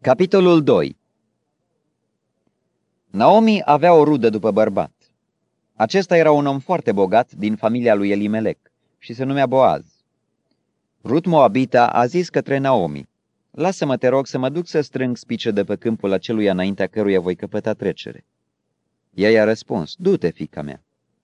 Capitolul 2. Naomi avea o rudă după bărbat. Acesta era un om foarte bogat din familia lui Elimelec și se numea Boaz. Rut Moabita a zis către Naomi: "Lasă-mă, te rog, să mă duc să strâng spice de pe câmpul aceluia înaintea căruia voi căpăta trecere." Ea i-a răspuns: "Du-te, fiica mea."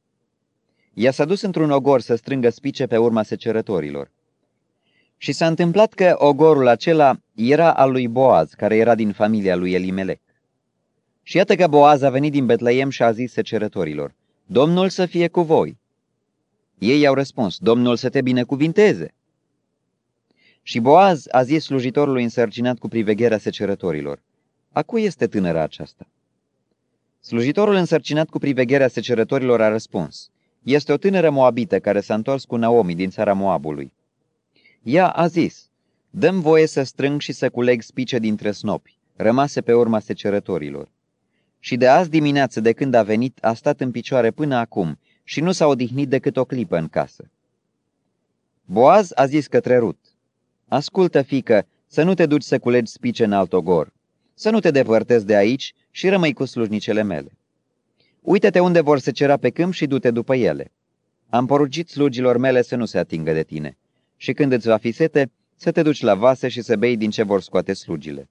Ea s-a dus într-un ogor să strângă spice pe urma secerătorilor. Și s-a întâmplat că ogorul acela era al lui Boaz, care era din familia lui Elimelec. Și iată că Boaz a venit din Betleem și a zis secerătorilor: "Domnul să fie cu voi." Ei i-au răspuns: "Domnul să te binecuvinteze." Și Boaz a zis slujitorului însărcinat cu privegherea secerătorilor: "A cui este tânăra aceasta?" Slujitorul însărcinat cu privegherea secerătorilor a răspuns: "Este o tânără moabită care s-a întors cu Naomi din țara Moabului." Ea a zis: "Dă-mi voie să strâng și să culeg spice dintre snopi, rămase pe urma secerătorilor." Și de azi dimineață, de când a venit, a stat în picioare până acum și nu s-a odihnit decât o clipă în casă. Boaz a zis către Rut: "Ascultă, fiică, să nu te duci să culegi spice în alt ogor, să nu te depărtezi de aici și rămâi cu slujnicele mele. Uită-te unde vor secera pe câmp și du-te după ele. Am poruncit slugilor mele să nu se atingă de tine. Și când îți va fi sete, să te duci la vase și să bei din ce vor scoate slugile."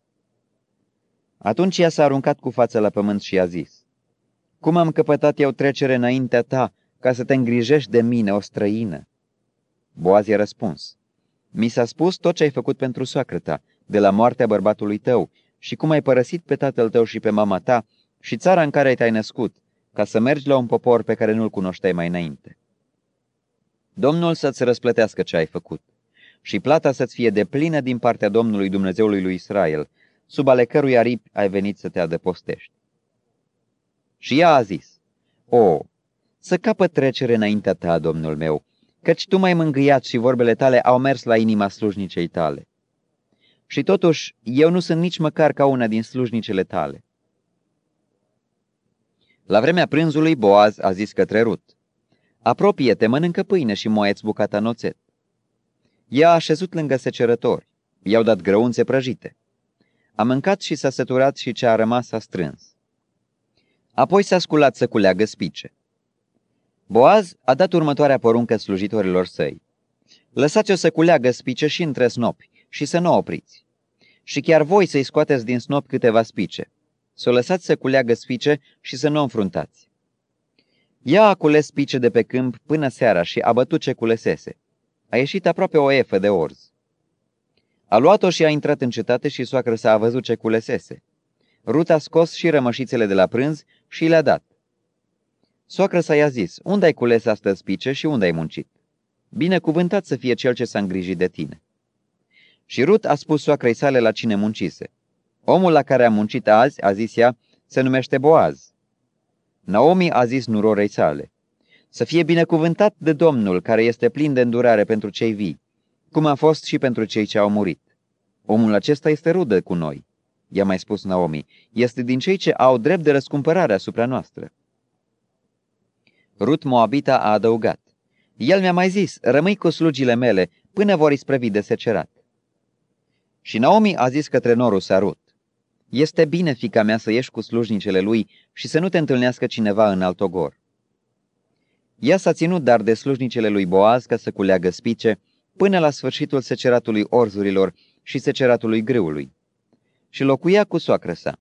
Atunci ea s-a aruncat cu fața la pământ și a zis: "Cum am căpătat eu trecere înaintea ta, ca să te îngrijești de mine, o străină?" Boaz i-a răspuns: "Mi s-a spus tot ce ai făcut pentru soacră ta, de la moartea bărbatului tău, și cum ai părăsit pe tatăl tău și pe mama ta și țara în care te-ai născut, ca să mergi la un popor pe care nu-l cunoșteai mai înainte. Domnul să-ți răsplătească ce ai făcut și plata să-ți fie deplină din partea Domnului Dumnezeului lui Israel, sub ale cărui aripi ai venit să te adăpostești." Și ea a zis: "O, să capăt trecere înaintea ta, Domnul meu, căci tu m-ai mângâiat și vorbele tale au mers la inima slujnicei tale. Și totuși, eu nu sunt nici măcar ca una din slujnicele tale." La vremea prânzului, Boaz a zis către Rut: "Apropie-te, mănâncă pâine și moaie-ți bucata în oțet." Ea a așezut lângă secerători, i-au dat grăunțe prăjite. A mâncat și s-a săturat și ce a rămas s-a strâns. Apoi s-a sculat să culeagă spice. Boaz a dat următoarea poruncă slujitorilor săi: "Lăsați-o să culeagă spice și între snopi și să nu o opriți. Și chiar voi să-i scoateți din snop câteva spice. Să o lăsați să culeagă spice și să nu o înfruntați." Ea a cules spice de pe câmp până seara și a bătut ce culesese. A ieșit aproape o efă de orz. A luat-o și a intrat în cetate și soacră sa a văzut ce culesese. Rut a scos și rămășițele de la prânz și le-a dat. Soacră sa i-a zis: "Unde ai cules astăzi spice și unde ai muncit? Binecuvântat să fie cel ce s-a îngrijit de tine." Și Rut a spus soacrei sale la cine muncise: "Omul la care am muncit azi," a zis ea, "se numește Boaz." Naomi a zis nurorei sale: "Să fie binecuvântat de Domnul, care este plin de îndurare pentru cei vii, cum a fost și pentru cei ce au murit. Omul acesta este rudă cu noi." I-a mai spus Naomi: "Este din cei ce au drept de răscumpărare asupra noastră." Rut Moabita a adăugat: "El mi-a mai zis: rămâi cu slugile mele până vor isprăvi de secerat." Și Naomi a zis către norul sa Rut: "Este bine, fiica mea, să ieși cu slujnicele lui și să nu te întâlnească cineva în alt ogor." Ea s-a ținut dar de slujnicele lui Boaz ca să culeagă spice până la sfârșitul seceratului orzurilor și seceratului grâului. Și locuia cu soacră sa.